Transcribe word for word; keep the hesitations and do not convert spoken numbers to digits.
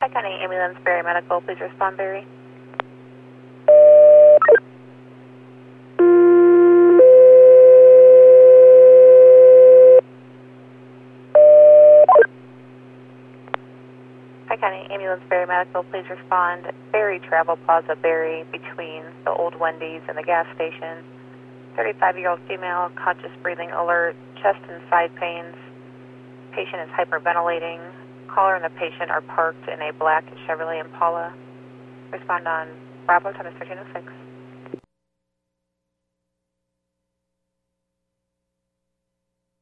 Hi County Ambulance, Barry Medical. Please respond, Barry. Hi County Ambulance, Barry Medical. Please respond. Barry Travel Plaza, Barry, between the old Wendy's and the gas station. thirty-five-year-old female, conscious breathing alert, chest and side pains. Patient is hyperventilating. Caller and the patient are parked in a black Chevrolet Impala. Respond on Bravo times thirteen oh six.